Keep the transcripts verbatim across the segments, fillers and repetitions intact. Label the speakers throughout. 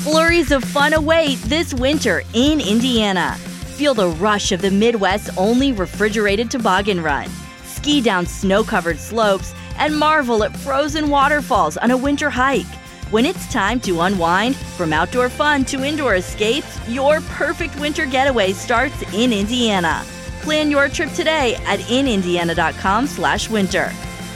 Speaker 1: Flurries of fun await this winter in Indiana. Feel the rush of the Midwest's only refrigerated toboggan run. Ski down snow-covered slopes and marvel at frozen waterfalls on a winter hike. When it's time to unwind, from outdoor fun to indoor escapes, your perfect winter getaway starts in Indiana. Plan your trip today at in indiana dot com slash winter.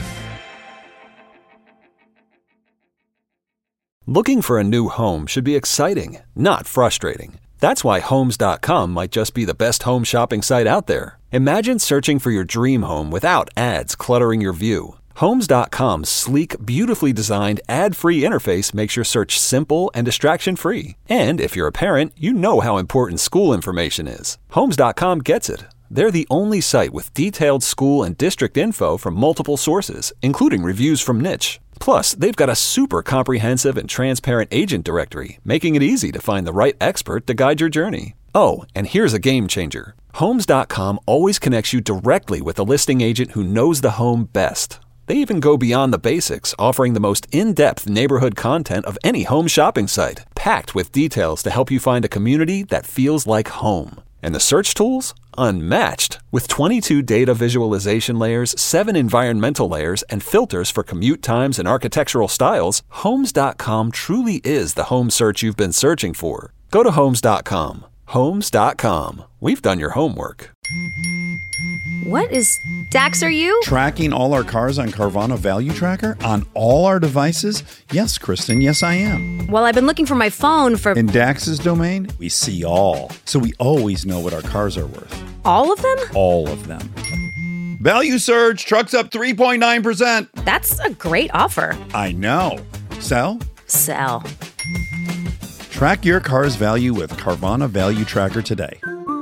Speaker 2: Looking for a new home should be exciting, not frustrating. That's why Homes dot com might just be the best home shopping site out there. Imagine searching for your dream home without ads cluttering your view. Homes dot com's sleek, beautifully designed, ad-free interface makes your search simple and distraction-free. And if you're a parent, you know how important school information is. Homes dot com gets it. They're the only site with detailed school and district info from multiple sources, including reviews from Niche. Plus, they've got a super comprehensive and transparent agent directory, making it easy to find the right expert to guide your journey. Oh, and here's a game changer. Homes dot com always connects you directly with a listing agent who knows the home best. They even go beyond the basics, offering the most in-depth neighborhood content of any home shopping site, packed with details to help you find a community that feels like home. And the search tools? Unmatched. With twenty-two data visualization layers, seven environmental layers, and filters for commute times and architectural styles, Homes dot com truly is the home search you've been searching for. Go to Homes dot com. Homes dot com. We've done your homework.
Speaker 3: What is... Dax, are you?
Speaker 4: Tracking all our cars on Carvana Value Tracker on all our devices? Yes, Kristen, yes I am.
Speaker 3: Well, I've been looking for my phone for...
Speaker 4: In Dax's domain, we see all. So we always know what our cars are worth.
Speaker 3: All of them?
Speaker 4: All of them. Value surge, trucks up three point nine percent.
Speaker 3: That's a great offer.
Speaker 4: I know. Sell?
Speaker 3: Sell.
Speaker 4: Track your car's value with Carvana Value Tracker today.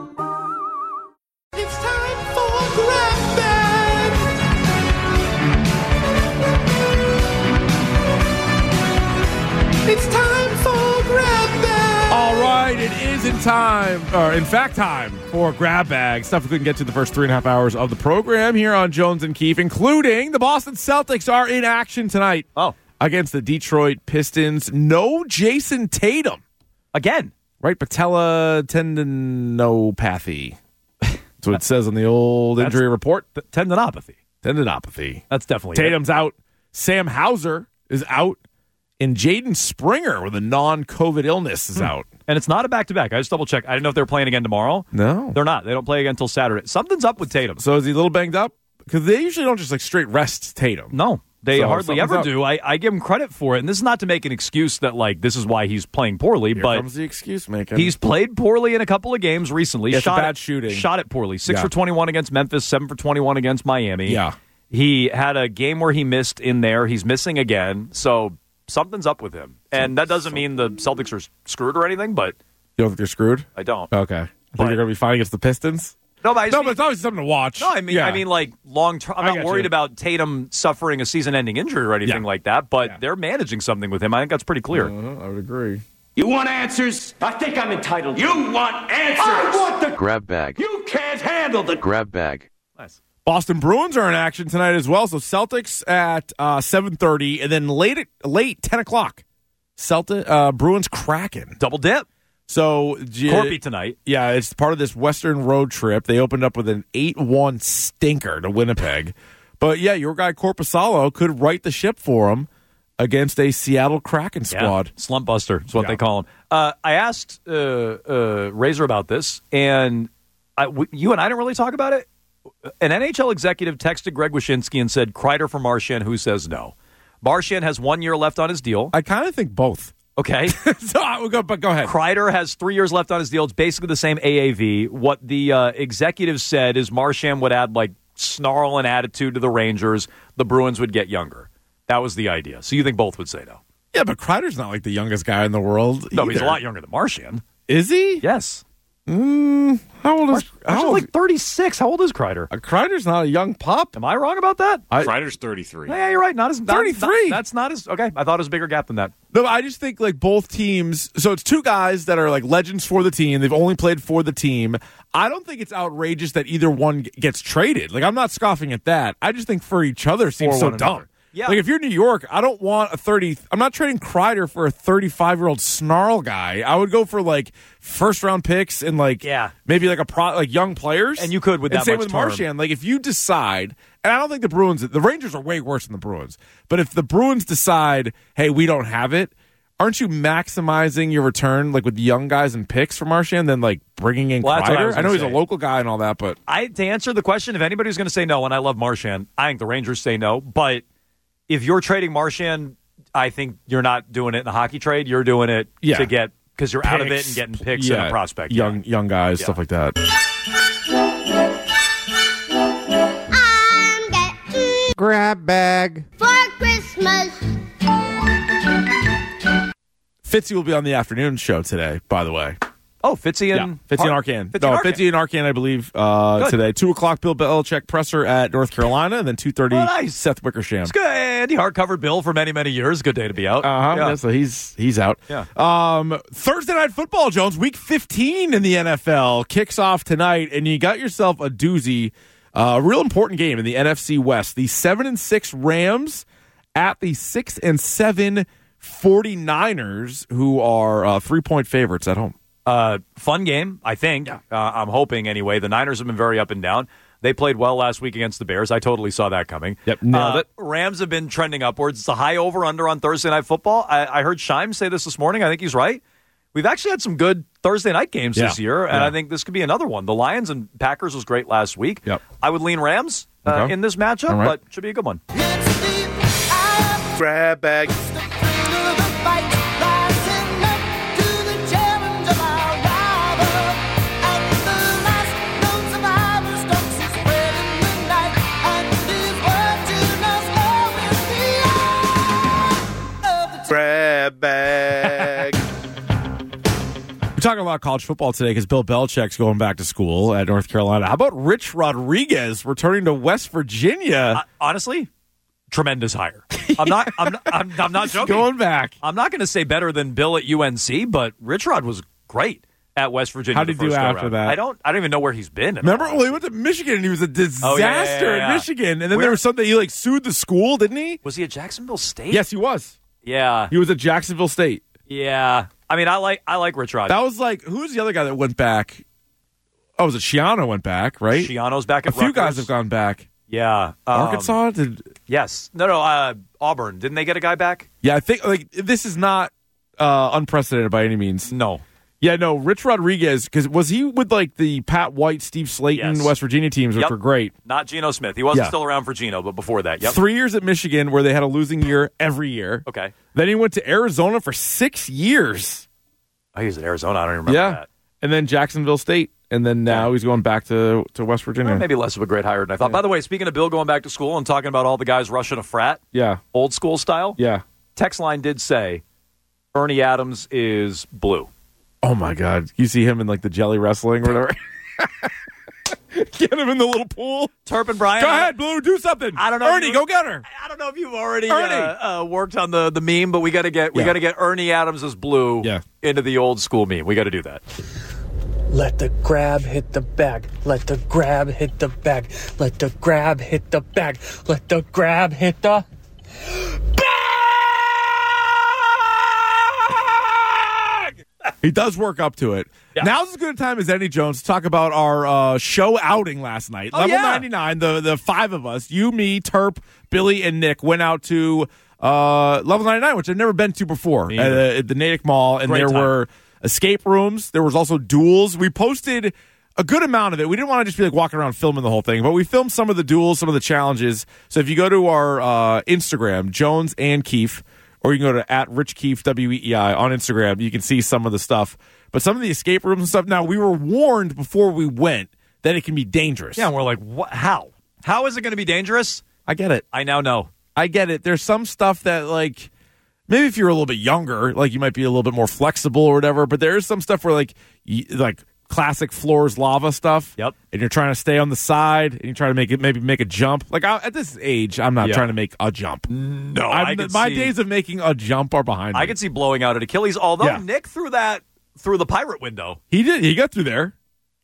Speaker 5: It's time for Grab Bag. It's time for Grab Bag.
Speaker 6: All right, it is in time, or in fact time, for Grab Bag. Stuff we couldn't get to the first three and a half hours of the program here on Jones and Keefe, including the Boston Celtics are in action tonight.
Speaker 7: Oh.
Speaker 6: Against the Detroit Pistons. No Jason Tatum.
Speaker 7: Again.
Speaker 6: Right, patella tendinopathy. That's what it says on the old
Speaker 7: That's
Speaker 6: injury report.
Speaker 7: Th- tendinopathy.
Speaker 6: Tendinopathy.
Speaker 7: That's definitely
Speaker 6: Tatum's
Speaker 7: it.
Speaker 6: out. Sam Hauser is out. And Jaden Springer with a non-COVID illness is
Speaker 7: Hmm.
Speaker 6: out.
Speaker 7: And it's not a back-to-back. I just double-checked. I didn't know if they were playing again tomorrow.
Speaker 6: No.
Speaker 7: They're not. They don't play again until Saturday. Something's up with Tatum.
Speaker 6: So is he a little banged up? Because they usually don't just like straight rest Tatum.
Speaker 7: No. They
Speaker 6: So
Speaker 7: hardly
Speaker 6: something's
Speaker 7: ever
Speaker 6: up.
Speaker 7: do. I, I give him credit for it. And this is not to make an excuse that, like, this is why he's playing poorly.
Speaker 6: Here
Speaker 7: but
Speaker 6: comes the excuse making.
Speaker 7: he's played poorly in a couple of games recently.
Speaker 6: Yeah, it's a
Speaker 7: shot
Speaker 6: bad
Speaker 7: it,
Speaker 6: shooting.
Speaker 7: Shot it poorly. six
Speaker 6: Yeah.
Speaker 7: for twenty-one against Memphis, seven for twenty-one against Miami.
Speaker 6: Yeah.
Speaker 7: He had a game where he missed in there. He's missing again. So something's up with him. And that doesn't mean the Celtics are screwed or anything, but
Speaker 6: You don't think they're screwed?
Speaker 7: I don't.
Speaker 6: Okay. I think
Speaker 7: But-
Speaker 6: they're going to be fine against the Pistons?
Speaker 7: No, but I just
Speaker 6: No,
Speaker 7: mean-
Speaker 6: but it's always something to watch.
Speaker 7: No, I mean,
Speaker 6: Yeah.
Speaker 7: I mean, like long term. I'm
Speaker 6: I
Speaker 7: not
Speaker 6: get
Speaker 7: worried
Speaker 6: you.
Speaker 7: about Tatum suffering a season-ending injury or anything
Speaker 6: Yeah.
Speaker 7: like that. But
Speaker 6: Yeah.
Speaker 7: they're managing something with him. I think that's pretty clear.
Speaker 6: Uh-huh, I would agree.
Speaker 8: You want answers? I think I'm entitled. You want answers? I want the
Speaker 9: Grab bag.
Speaker 8: You can't handle the
Speaker 9: Grab bag.
Speaker 7: Nice.
Speaker 6: Boston Bruins are in action tonight as well. So Celtics at uh, seven thirty, and then late at, late ten o'clock. Celtic uh, Bruins Kraken.
Speaker 7: Double dip.
Speaker 6: So J-
Speaker 7: Corby tonight.
Speaker 6: Yeah, it's part of this Western road trip. They opened up with an eight one stinker to Winnipeg. But yeah, your guy Korpisalo could right the ship for him against a Seattle Kraken squad.
Speaker 7: Yeah. Slump buster is what
Speaker 6: Yeah.
Speaker 7: they call him. Uh, I asked uh, uh, Razor about this, and I, w- you and I didn't really talk about it. An N H L executive texted Greg Wyshynski and said, Kreider for Marchand, who says no. Marchand has one year left on his deal.
Speaker 6: I kind of think both.
Speaker 7: Okay.
Speaker 6: so I will go, but go ahead.
Speaker 7: Kreider has three years left on his deal. It's basically the same A A V. What the uh, executive said is Marchand would add like snarl and attitude to the Rangers. The Bruins would get younger. That was the idea. So you think both would say no?
Speaker 6: Yeah, but Kreider's not like the youngest guy in the world.
Speaker 7: No, but he's a
Speaker 6: either.
Speaker 7: lot younger than Marchand.
Speaker 6: Is he?
Speaker 7: Yes.
Speaker 6: Mm, how old is?
Speaker 7: March,
Speaker 6: How old,
Speaker 7: like thirty-six. How old is Kreider?
Speaker 6: uh, Kreider's not a young pup.
Speaker 7: Am I wrong about that?
Speaker 6: I,
Speaker 10: Kreider's thirty-three.
Speaker 7: Yeah, you're right. Not as not-
Speaker 6: thirty-three.
Speaker 7: not- that's not as okay. I thought it was a bigger gap than that.
Speaker 6: No, I just think like both teams. So it's two guys that are like legends for the team. They've only played for the team. I don't think it's outrageous that either one g- gets traded. Like I'm not scoffing at that. I just think for each other seems
Speaker 7: For
Speaker 6: so
Speaker 7: one
Speaker 6: dumb.
Speaker 7: another. Yeah.
Speaker 6: Like if you're New York, I don't want a thirty. I'm not trading Kreider for a thirty-five year old snarl guy. I would go for like first round picks and like
Speaker 7: yeah.
Speaker 6: maybe like a pro, like young players.
Speaker 7: And you could with
Speaker 6: and
Speaker 7: that
Speaker 6: same
Speaker 7: much
Speaker 6: with
Speaker 7: term.
Speaker 6: Marchand. Like if you decide, and I don't think the Bruins, the Rangers are way worse than the Bruins. But if the Bruins decide, hey, we don't have it. Aren't you maximizing your return like with young guys and picks for Marchand than like bringing in
Speaker 7: well,
Speaker 6: Kreider?
Speaker 7: I,
Speaker 6: I know he's
Speaker 7: say.
Speaker 6: a local guy and all that, but
Speaker 7: I to answer the question, if anybody's going to say no, and I love Marchand, I think the Rangers say no. But if you're trading Marchand, I think you're not doing it in a hockey trade. You're doing it
Speaker 6: yeah.
Speaker 7: to get because you're
Speaker 6: picks,
Speaker 7: out of it and getting picks
Speaker 6: yeah,
Speaker 7: and a prospect,
Speaker 6: young
Speaker 7: yeah.
Speaker 6: young guys,
Speaker 7: yeah.
Speaker 6: stuff like that.
Speaker 9: I'm getting
Speaker 5: grab bag
Speaker 9: for Christmas.
Speaker 6: Fitzy will be on the afternoon show today, by the way.
Speaker 7: Oh, Fitzy and
Speaker 6: yeah, Fitzy and Arcand.
Speaker 7: Fitzy
Speaker 6: no,
Speaker 7: and Arcand.
Speaker 6: Fitzy and Arcand, I believe, uh, today. Two o'clock, Bill Belichick presser at North Carolina, and then two thirty,
Speaker 7: oh, nice.
Speaker 6: Seth Wickersham.
Speaker 7: It's good. Andy Hart covered Bill for many, many years. Good day to be out.
Speaker 6: Uh huh.
Speaker 7: Yeah.
Speaker 6: Yeah, so he's he's out.
Speaker 7: Yeah.
Speaker 6: Um, Thursday Night Football, Jones, Week fifteen in the N F L kicks off tonight, and you got yourself a doozy, uh, a real important game in the N F C West. The seven and six Rams at the six and seven forty-niners, who are uh, three point favorites at home.
Speaker 7: Uh, fun game, I think. Yeah. Uh, I'm hoping anyway. The Niners have been very up and down. They played well last week against the Bears. I totally saw that coming.
Speaker 6: Yep, nailed
Speaker 7: uh,
Speaker 6: it.
Speaker 7: Rams have been trending upwards. It's a high over-under on Thursday Night Football. I, I heard Scheim say this this morning. I think he's right. We've actually had some good Thursday night games
Speaker 6: yeah.
Speaker 7: this year, and
Speaker 6: yeah.
Speaker 7: I think this could be another one. The Lions and Packers was great last week.
Speaker 6: Yep.
Speaker 7: I would lean Rams uh,
Speaker 6: okay.
Speaker 7: in this matchup,
Speaker 6: right.
Speaker 7: but should be a good one.
Speaker 5: grab bag. Grab bag.
Speaker 6: We're talking about college football today because Bill Belichick's going back to school at North Carolina. How about Rich Rodriguez returning to West Virginia?
Speaker 7: Uh, honestly, tremendous hire. I'm not. I'm not, I'm, I'm not joking.
Speaker 6: Going back.
Speaker 7: I'm not going to say better than Bill at U N C, but Rich Rod was great at West Virginia.
Speaker 6: How did he do after that?
Speaker 7: I don't. I don't even know where he's been.
Speaker 6: Remember, well, he went to Michigan and he was a disaster
Speaker 7: oh, yeah, yeah, yeah, yeah.
Speaker 6: at Michigan, and then
Speaker 7: Where?
Speaker 6: there was something he like sued the school, didn't he?
Speaker 7: Was he at Jacksonville State?
Speaker 6: Yes, he was.
Speaker 7: Yeah,
Speaker 6: he was at Jacksonville State.
Speaker 7: Yeah, I mean, I like I like Rich Rod.
Speaker 6: That was like who's the other guy that went back? Oh, was it Shiano went back? Right,
Speaker 7: Shiano's back. At
Speaker 6: a few
Speaker 7: Rutgers.
Speaker 6: guys have gone back.
Speaker 7: Yeah, um,
Speaker 6: Arkansas did.
Speaker 7: Yes, no, no. Uh, Auburn didn't they get a guy back?
Speaker 6: Yeah, I think like this is not uh, unprecedented by any means.
Speaker 7: No.
Speaker 6: Yeah, no. Rich Rodriguez, because was he with like the Pat White, Steve Slayton,
Speaker 7: Yes.
Speaker 6: West Virginia teams, which
Speaker 7: Yep.
Speaker 6: were great.
Speaker 7: Not Geno Smith. He wasn't
Speaker 6: Yeah.
Speaker 7: still around for Geno, but before that, yep.
Speaker 6: Three years at Michigan where they had a losing year every year.
Speaker 7: Okay.
Speaker 6: Then he went to Arizona for six years.
Speaker 7: Oh, he was at Arizona. I don't even remember
Speaker 6: yeah.
Speaker 7: that.
Speaker 6: And then Jacksonville State. And then now
Speaker 7: Yeah.
Speaker 6: he's going back to, to West Virginia.
Speaker 7: Well, maybe less of a great hire than I thought.
Speaker 6: Yeah.
Speaker 7: By the way, speaking of Bill going back to school and talking about all the guys rushing a frat,
Speaker 6: Yeah.
Speaker 7: old school style,
Speaker 6: Yeah.
Speaker 7: text line did say Ernie Adams is blue.
Speaker 6: Oh, my God. You see him in like the jelly wrestling or whatever? Get him in the little pool.
Speaker 7: Turpin Brian.
Speaker 6: Go ahead, Blue. Do something.
Speaker 7: I don't know if
Speaker 6: Ernie,
Speaker 7: you-
Speaker 6: go get her.
Speaker 7: I don't know if you've already
Speaker 6: Ernie.
Speaker 7: uh, uh, worked on the, the meme, but we got to get we
Speaker 6: Yeah.
Speaker 7: got to get Ernie Adams as blue
Speaker 6: Yeah.
Speaker 7: into the old school meme. We got to do that.
Speaker 10: Let the grab hit the bag. Let the grab hit the bag. Let the grab hit the bag. Let the grab hit the
Speaker 6: bag. He does work up to it.
Speaker 7: Yeah.
Speaker 6: Now's as good a time as any, Jones, to talk about our uh, show outing last night.
Speaker 7: Oh,
Speaker 6: Level
Speaker 7: yeah.
Speaker 6: ninety-nine, the, the five of us, you, me, Terp, Billy, and Nick, went out to uh, Level ninety-nine, which I've never been to before, at, uh, at the Natick Mall, and
Speaker 7: Great
Speaker 6: there
Speaker 7: time.
Speaker 6: were escape rooms. There was also duels. We posted a good amount of it. We didn't want to just be like walking around filming the whole thing, but we filmed some of the duels, some of the challenges. So if you go to our uh, Instagram, Jones and Keefe, or you can go to at Rich Keefe, W E E I, on Instagram, you can see some of the stuff. But some of the escape rooms and stuff, now, we were warned before we went that it can be dangerous.
Speaker 7: Yeah, and we're like, what? How? How is it going to be dangerous?
Speaker 6: I get it.
Speaker 7: I now know.
Speaker 6: I get it. There's some stuff that, like, maybe if you're a little bit younger, like, you might be a little bit more flexible or whatever, but there is some stuff where, like, you, like classic floors lava stuff.
Speaker 7: Yep.
Speaker 6: And you're trying to stay on the side, and you try to make it, maybe make a jump. Like, I, at this age, I'm not
Speaker 7: Yeah.
Speaker 6: trying to make a jump.
Speaker 7: No,
Speaker 6: I'm-
Speaker 7: I could
Speaker 6: my
Speaker 7: see,
Speaker 6: days of making a jump are behind me.
Speaker 7: I could see blowing out at Achilles, although
Speaker 6: Yeah.
Speaker 7: Nick threw that through the pirate window.
Speaker 6: He did. He got through there.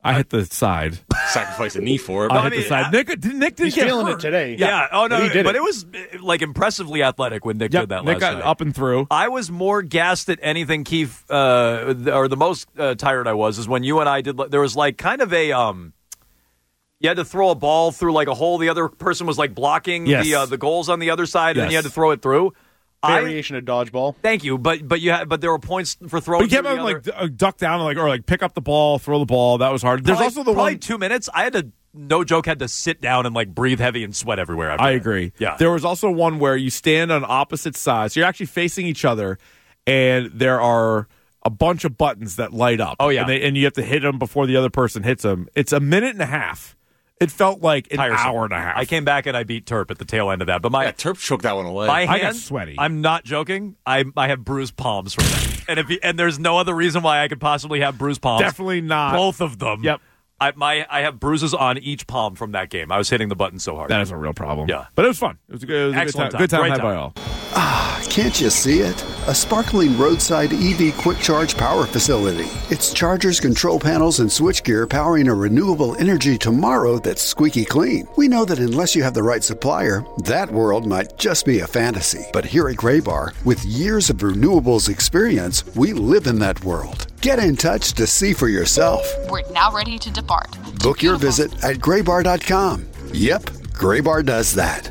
Speaker 6: I hit the side.
Speaker 11: Sacrifice a knee for it.
Speaker 6: I
Speaker 7: I
Speaker 6: hit
Speaker 7: mean,
Speaker 6: the side.
Speaker 7: I-
Speaker 6: Nick, did Nick didn't
Speaker 5: He's
Speaker 6: get
Speaker 5: feeling
Speaker 6: hurt.
Speaker 5: it today.
Speaker 7: Yeah. Oh no,
Speaker 5: He did
Speaker 7: but
Speaker 5: it.
Speaker 7: it was like impressively athletic when Nick
Speaker 6: Yep,
Speaker 7: did that
Speaker 6: Nick
Speaker 7: last
Speaker 6: got
Speaker 7: night.
Speaker 6: up and through.
Speaker 7: I was more gassed at anything, Keith, uh, th- or the most uh, tired I was is when you and I did. There was like kind of a. Um, you had to throw a ball through like a hole. The other person was like blocking
Speaker 6: Yes.
Speaker 7: the uh, the goals on the other side, and then
Speaker 6: Yes.
Speaker 7: you had to throw it through. I,
Speaker 5: Variation of dodgeball.
Speaker 7: thank you, but but you had but there were points for throwing.
Speaker 6: But you kept
Speaker 7: through
Speaker 6: having
Speaker 7: the
Speaker 6: like
Speaker 7: other-
Speaker 6: d- uh, duck down and like or like pick up the ball, throw the ball. That was hard. There's
Speaker 7: probably,
Speaker 6: also the
Speaker 7: probably
Speaker 6: one.
Speaker 7: two minutes. I had to no joke had to sit down and like breathe heavy and sweat everywhere. After
Speaker 6: I
Speaker 7: that.
Speaker 6: agree.
Speaker 7: Yeah,
Speaker 6: There was also one where you stand on opposite sides. So you're actually facing each other, and there are a bunch of buttons that light up.
Speaker 7: Oh, yeah.
Speaker 6: and, they, and you have to hit them before the other person hits them. It's a minute and a half. It felt like an
Speaker 7: Tiresome.
Speaker 6: hour and a half.
Speaker 7: I came back and I beat Terp at the tail end of that, but my
Speaker 11: Yeah, Terp choked that one away.
Speaker 7: My
Speaker 6: I
Speaker 7: hands,
Speaker 6: got sweaty.
Speaker 7: I'm not joking. I I have bruised palms from that, and if you, and there's no other reason why I could possibly have bruised palms.
Speaker 6: Definitely not.
Speaker 7: Both of them.
Speaker 6: Yep.
Speaker 7: I my I have bruises on each palm from that game. I was hitting the button so hard.
Speaker 6: That is a real problem.
Speaker 7: Yeah.
Speaker 6: But it was fun. It was a good, it was a
Speaker 7: Excellent
Speaker 6: good time. Good time
Speaker 7: time.
Speaker 6: had
Speaker 7: Great
Speaker 6: by
Speaker 7: time.
Speaker 6: all.
Speaker 12: Ah, can't you see it? A sparkling roadside E V quick charge power facility. It's chargers, control panels, and switchgear powering a renewable energy tomorrow that's squeaky clean. We know that unless you have the right supplier, that world might just be a fantasy. But here at Gray Bar, with years of renewables experience, we live in that world. Get in touch to see for yourself.
Speaker 13: We're now ready to depart.
Speaker 12: Book your visit at graybar dot com. Yep, Gray Bar does that.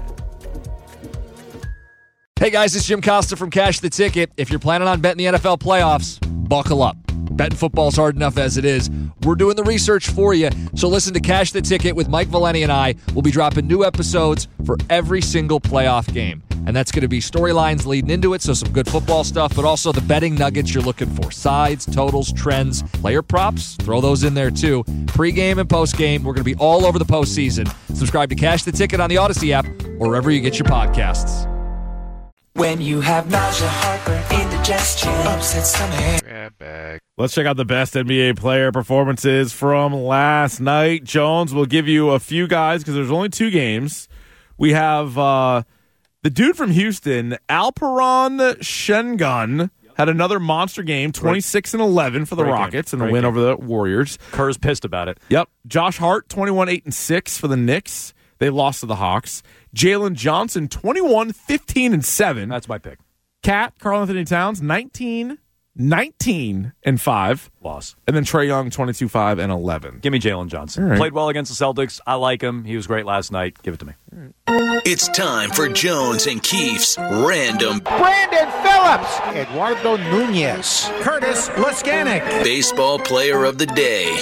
Speaker 14: Hey guys, it's Jim Costa from Cash the Ticket. If you're planning on betting the N F L playoffs, buckle up. Betting football's hard enough as it is. We're doing the research for you, so listen to Cash the Ticket with Mike Valeni and I. We'll be dropping new episodes for every single playoff game. And that's going to be storylines leading into it, so some good football stuff, but also the betting nuggets you're looking for. Sides, totals, trends, player props, throw those in there too. Pre-game and post-game, we're going to be all over the postseason. Subscribe to Cash the Ticket on the Odyssey app or wherever you get your podcasts.
Speaker 15: When you have nausea, heartburn, indigestion, upset stomach.
Speaker 11: Grab bag.
Speaker 6: Let's check out the best N B A player performances from last night. Jones will give you a few guys because there's only two games. We have uh, the dude from Houston, Alperen Şengün, had another monster game, twenty-six and eleven for the
Speaker 7: Great game.
Speaker 6: Rockets and a
Speaker 7: Great
Speaker 6: win
Speaker 7: game.
Speaker 6: over the Warriors.
Speaker 7: Kerr's pissed about it.
Speaker 6: Yep. Josh Hart, twenty-one, eight, and six for the Knicks. They lost to the Hawks. Jalen Johnson, twenty-one, fifteen, and seven.
Speaker 7: That's my pick.
Speaker 6: Cat, Karl Anthony Towns, nineteen, nineteen, and five.
Speaker 7: Loss.
Speaker 6: And then Trae Young, twenty-two, five, and eleven.
Speaker 7: Give me Jalen Johnson.
Speaker 6: All right.
Speaker 7: Played well against the Celtics. I like him. He was great last night. Give it to me.
Speaker 16: It's time for Jones and Keefe's Random
Speaker 17: Brandon Phillips, Eduardo Nunez, Curtis Laskanik.
Speaker 16: Baseball Player of the Day.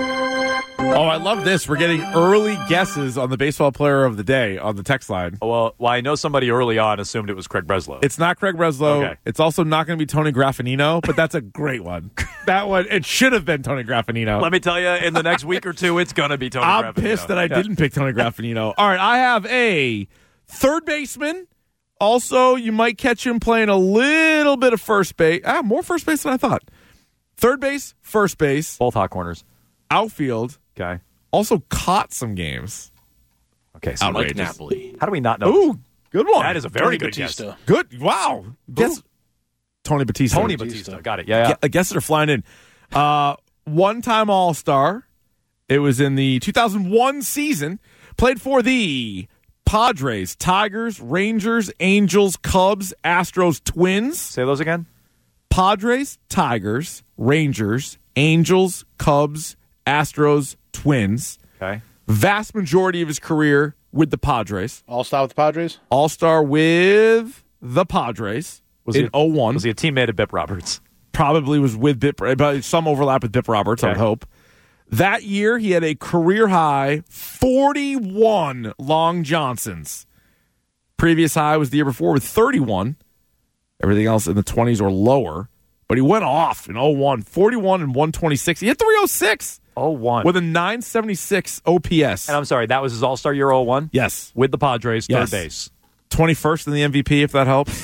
Speaker 6: Oh, I love this. We're getting early guesses on the baseball player of the day on the text line.
Speaker 7: Oh, well, well, I know somebody early on assumed it was Craig Breslow.
Speaker 6: It's not Craig Breslow.
Speaker 7: Okay.
Speaker 6: It's also not going to be Tony Graffinino, but that's a great one. That one, it should have been Tony Graffinino.
Speaker 7: Let me tell you, in the next week or two, it's going to be Tony
Speaker 6: I'm
Speaker 7: Graffinino.
Speaker 6: pissed that I
Speaker 7: Yeah.
Speaker 6: didn't pick Tony Graffinino. All right, I have a third baseman. Also, you might catch him playing a little bit of first base. Ah, more first base than I thought. Third base, first base.
Speaker 7: Both hot corners.
Speaker 6: Outfield.
Speaker 7: Okay.
Speaker 6: Also caught some games.
Speaker 7: Okay, so
Speaker 6: Outrageous.
Speaker 11: Mike Napoli.
Speaker 7: How do we not know?
Speaker 6: Ooh, good one.
Speaker 7: That is a very
Speaker 11: Tony
Speaker 7: good
Speaker 11: Batista.
Speaker 7: guess.
Speaker 6: Good. Wow. Guess Tony Batista.
Speaker 7: Tony Batista. Got it. Yeah, yeah.
Speaker 6: I guess they're flying in. Uh, one-time All-Star. It was in the two thousand one season. Played for the Padres, Tigers, Rangers, Angels, Cubs, Astros, Twins.
Speaker 7: Say those again.
Speaker 6: Padres, Tigers, Rangers, Angels, Cubs, Astros, Twins.
Speaker 7: Okay.
Speaker 6: Vast majority of his career with the Padres.
Speaker 5: All-star with the Padres?
Speaker 6: All-Star with the Padres
Speaker 7: Was
Speaker 6: in
Speaker 7: he,
Speaker 6: oh one.
Speaker 7: Was he a teammate of Bip Roberts?
Speaker 6: Probably was with Bip, but some overlap with Bip Roberts, I would
Speaker 7: Okay.
Speaker 6: hope. That year, he had a career-high forty-one Long Johnsons. Previous high was the year before with thirty-one. Everything else in the twenties or lower. But he went off in oh one, forty-one and one twenty-six. He hit three oh six
Speaker 7: oh one.
Speaker 6: with a nine seventy-six O P S.
Speaker 7: And I'm sorry, that was his All-Star year oh one?
Speaker 6: Yes.
Speaker 7: With the Padres, third
Speaker 6: Yes.
Speaker 7: base.
Speaker 6: twenty-first in the M V P, if that helps.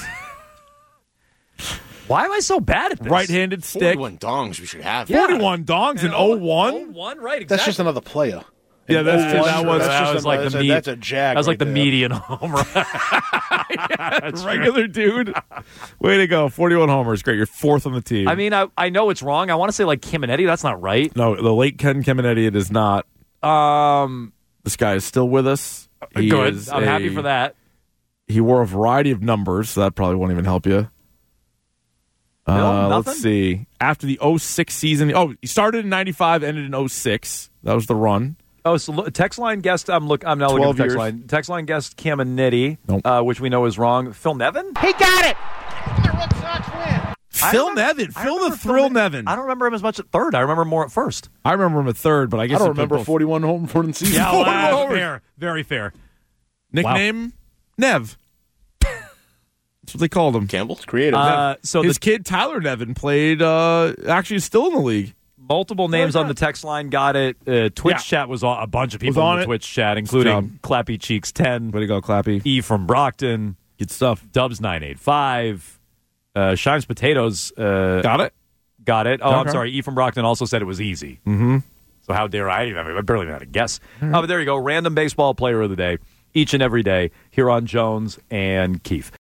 Speaker 7: Why am I so bad at this?
Speaker 6: Right-handed stick.
Speaker 11: forty-one dongs we should have.
Speaker 6: forty-one dongs in oh one.
Speaker 7: oh one, right, exactly.
Speaker 5: That's just another player.
Speaker 6: Yeah, that's true.
Speaker 5: Oh,
Speaker 6: That was,
Speaker 5: that's
Speaker 7: that
Speaker 5: just
Speaker 7: was
Speaker 5: a-
Speaker 7: like
Speaker 5: that's
Speaker 7: the
Speaker 5: a-
Speaker 7: me-
Speaker 5: that's a jag
Speaker 7: That was like
Speaker 5: right
Speaker 7: the
Speaker 5: there.
Speaker 7: median home run.
Speaker 6: yeah, regular dude. Way to go. forty-one homers. Great. You're fourth on the team.
Speaker 7: I mean, I, I know it's wrong. I want to say like Caminetti. That's not right.
Speaker 6: no, the late Ken Caminetti, it is not.
Speaker 7: Um,
Speaker 6: This guy is still with us. He
Speaker 7: good.
Speaker 6: is
Speaker 7: I'm
Speaker 6: a-
Speaker 7: happy for that.
Speaker 6: He wore a variety of numbers, so that probably won't even help you. Uh,
Speaker 7: No,
Speaker 6: let's
Speaker 7: nothing?
Speaker 6: see. After the oh six season, oh, he started in ninety-five, ended in oh six. That was the run.
Speaker 7: Oh, so look, text line guest. I'm look. I'm now looking at
Speaker 6: twelve
Speaker 7: the text
Speaker 6: years.
Speaker 7: line. Text line guest Caminetti,
Speaker 6: Nope.
Speaker 7: uh, which we know is wrong. Phil Nevin.
Speaker 17: He got it. The Red Sox win.
Speaker 7: I
Speaker 6: Phil
Speaker 7: remember-
Speaker 6: Nevin.
Speaker 7: I
Speaker 6: Phil the
Speaker 7: remember
Speaker 6: Thrill
Speaker 7: Phil Ne-
Speaker 6: Nevin.
Speaker 7: I don't remember him as much at third. I remember more at first.
Speaker 6: I remember him at third, but I guess
Speaker 5: I don't
Speaker 6: he played
Speaker 5: remember
Speaker 6: both.
Speaker 5: forty-one home run season.
Speaker 7: Yeah,
Speaker 6: forty-one
Speaker 7: well,
Speaker 6: homers.
Speaker 7: fair, very fair.
Speaker 6: Nickname Nev. That's what they called him.
Speaker 11: Campbell?
Speaker 5: Creative.
Speaker 7: Uh, so
Speaker 6: His
Speaker 7: the
Speaker 6: kid Tyler Nevin played. Uh, actually, is still in the league.
Speaker 7: multiple names on the text line got it. Uh, Twitch
Speaker 6: Yeah.
Speaker 7: chat was on, a bunch of people
Speaker 6: on
Speaker 7: in the
Speaker 6: it.
Speaker 7: Twitch chat, including
Speaker 6: job.
Speaker 7: Clappy Cheeks ten,
Speaker 6: Way to go, Clappy.
Speaker 7: E from Brockton,
Speaker 6: Good stuff.
Speaker 7: Dubs nine eight five, uh, Shimes Potatoes. Uh,
Speaker 6: Got it.
Speaker 7: Got it. Oh, I'm
Speaker 6: Okay.
Speaker 7: sorry. E from Brockton also said it was easy.
Speaker 6: Mm-hmm.
Speaker 7: So how dare I? I barely even had a guess. Oh, but there you go. Random baseball player of the day, each and every day here on Jones and Keefe.